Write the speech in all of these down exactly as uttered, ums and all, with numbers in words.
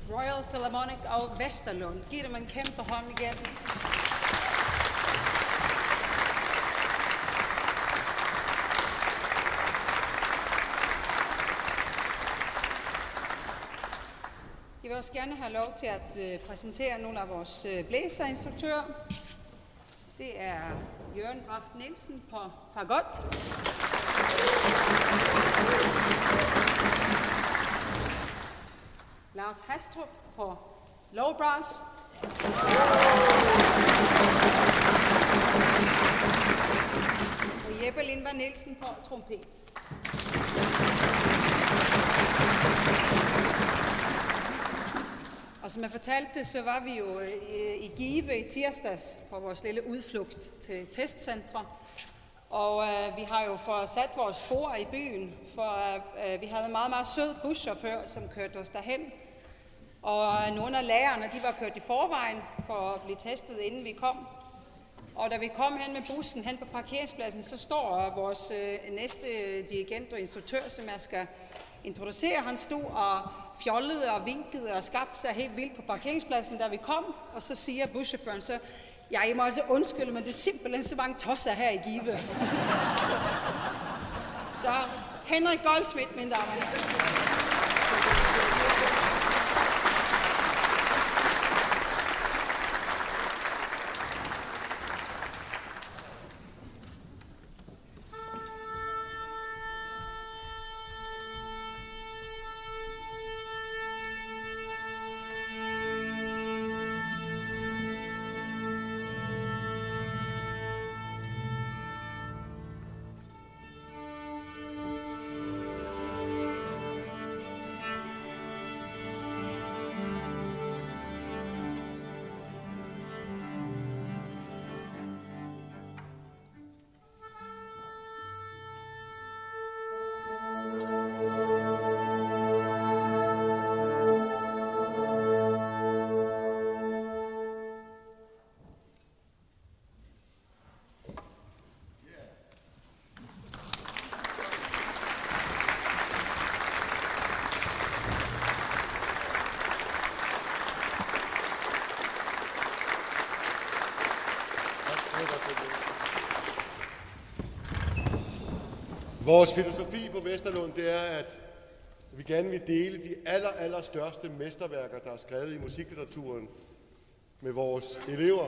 Royal Philharmonic og Vesterlund. Giv dem en kæmpe hånd igen. Jeg vil også gerne have lov til at uh, præsentere nogle af vores uh, blæserinstruktører. Det er Jørgen Bracht Nielsen på fagot. Lars Hastrup på low brass. Og Jeppe Lindberg Nielsen på trompet. Og som jeg fortalte, så var vi jo i Give i tirsdags på vores lille udflugt til testcentre. Og øh, vi har jo fået sat vores spor i byen, for øh, vi havde en meget, meget sød buschauffør, som kørte os derhen. Og øh, nogle af lærerne, de var kørt i forvejen for at blive testet, inden vi kom. Og da vi kom hen med bussen hen på parkeringspladsen, så står vores øh, næste dirigent og instruktør, som jeg skal introducere. Han stod og fjollede og vinkede og skabte sig helt vildt på parkeringspladsen, da vi kom. Og så siger buschaufføren så: ja, I må altså undskylde, men det er simpelthen så mange tosser her i Give. Så Henrik Goldsmith, mine damer og herrer. Vores filosofi på Vesterlund, det er, at vi gerne vil dele de aller, aller største mesterværker, der er skrevet i musiklitteraturen, med vores elever,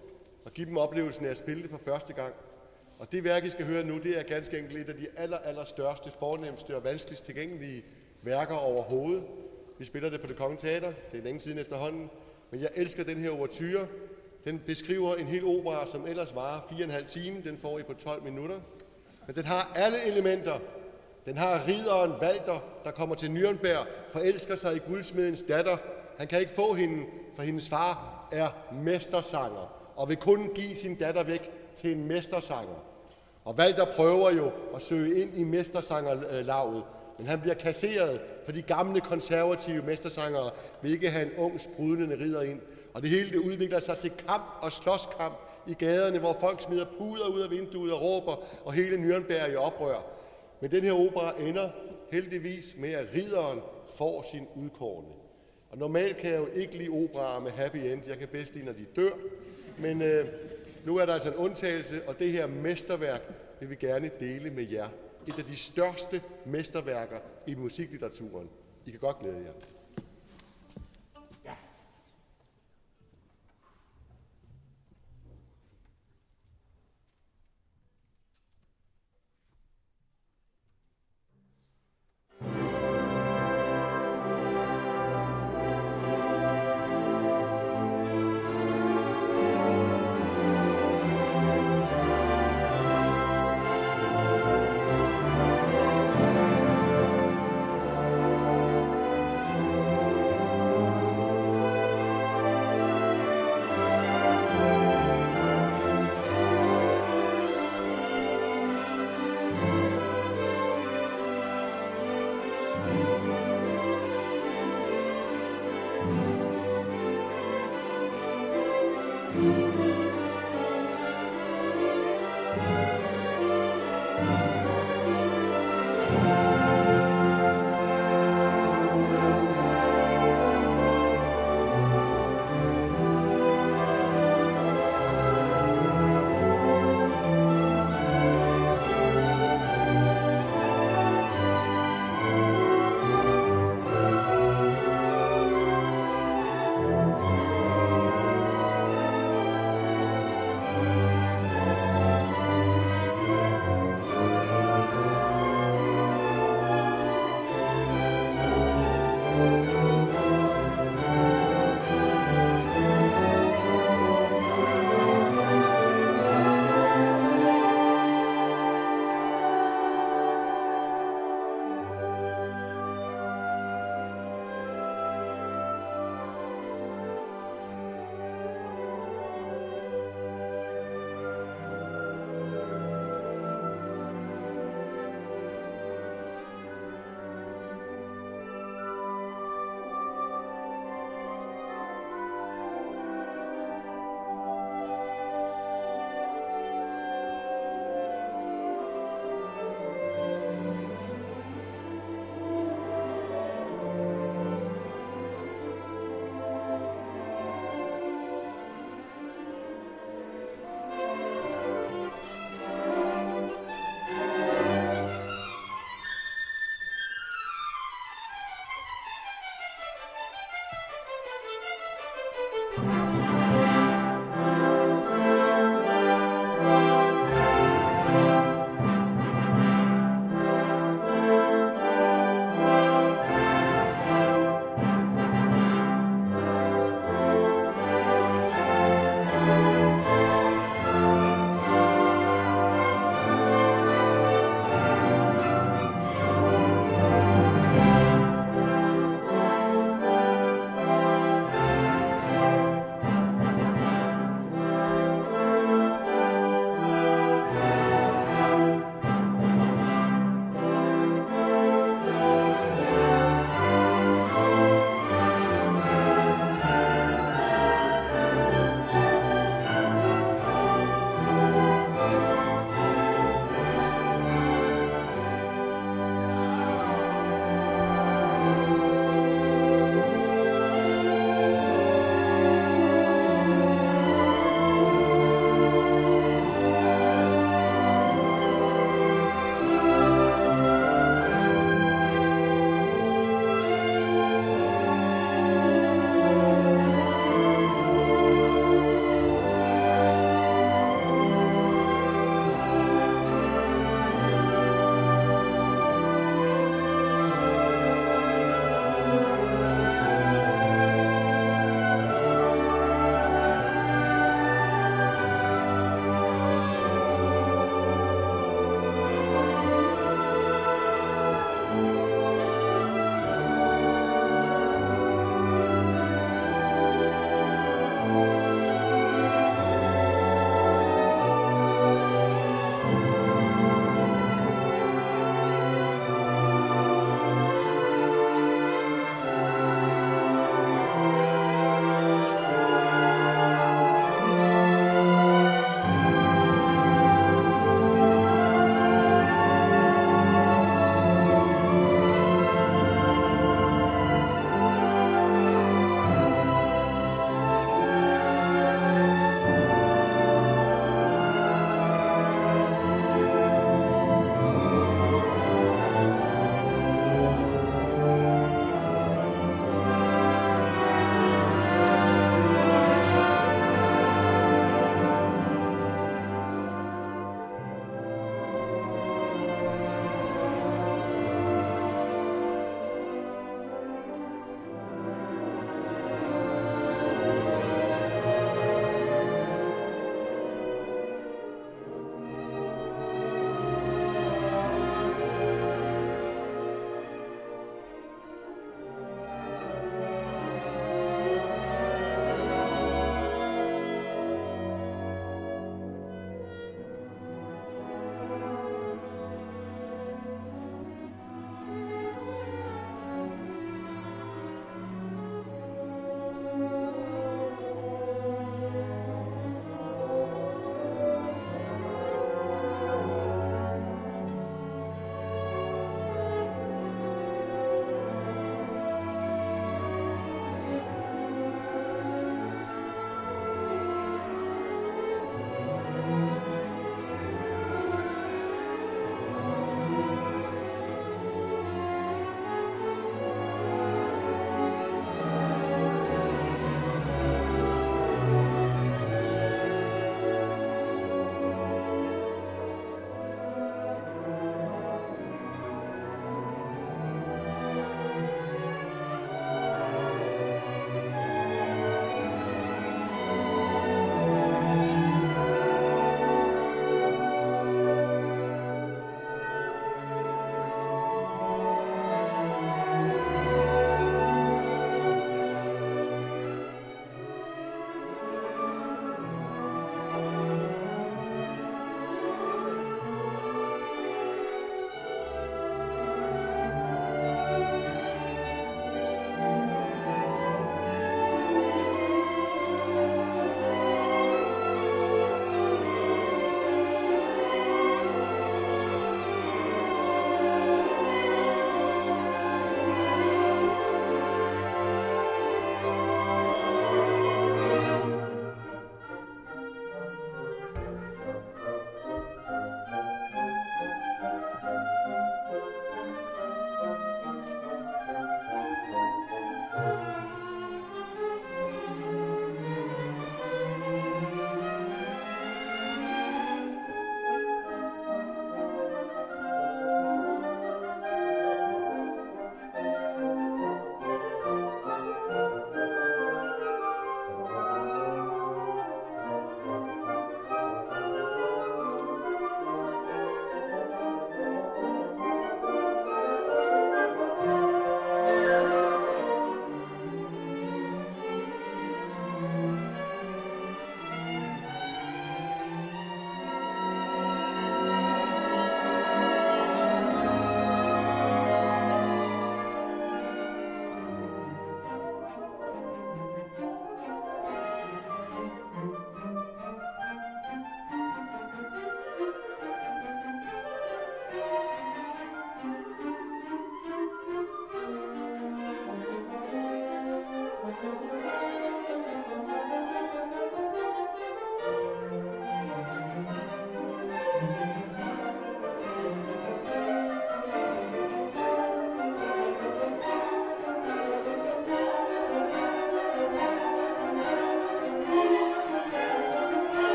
og give dem oplevelsen af at spille det for første gang. Og det værk, I skal høre nu, det er ganske enkelt et af de aller, aller største, fornemmeste og vanskeligst tilgængelige værker overhovedet. Vi spiller det på Det Kongelige Teater, det er længe siden efterhånden, men jeg elsker den her ouverture. Den beskriver en hel opera, som ellers varer fire og en halv time. Den får I på tolv minutter. Men den har alle elementer. Den har ridderen Walter, der kommer til Nürnberg, forelsker sig i guldsmedens datter. Han kan ikke få hende, for hendes far er mestersanger, og vil kun give sin datter væk til en mestersanger. Og Walter prøver jo at søge ind i mestersangerlaget, men han bliver kasseret, for de gamle konservative mestersangere vil ikke have en ung, sprudlende ridder ind. Og det hele det udvikler sig til kamp og slåskamp i gaderne, hvor folk smider puder ud af vinduet og råber, og hele Nürnberg er i oprør. Men den her opera ender heldigvis med, at ridderen får sin udkårne. Og normalt kan jeg jo ikke lide operaer med happy end. Jeg kan bedst lide, når de dør. Men øh, nu er der altså en undtagelse, og det her mesterværk vil vi gerne dele med jer. Et af de største mesterværker i musiklitteraturen. I kan godt glæde jer.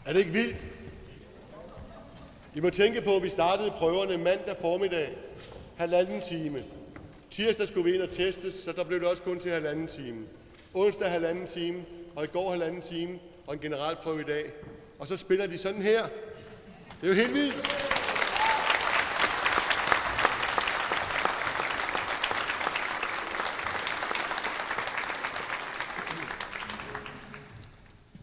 Er det ikke vildt? I må tænke på, at vi startede prøverne mandag formiddag, halvanden time. Tirsdag skulle vi ind og testes, så der blev det også kun til halvanden time. Onsdag halvanden time, og i går halvanden time, og en generalprøve i dag. Og så spiller de sådan her. Det er jo helt vildt.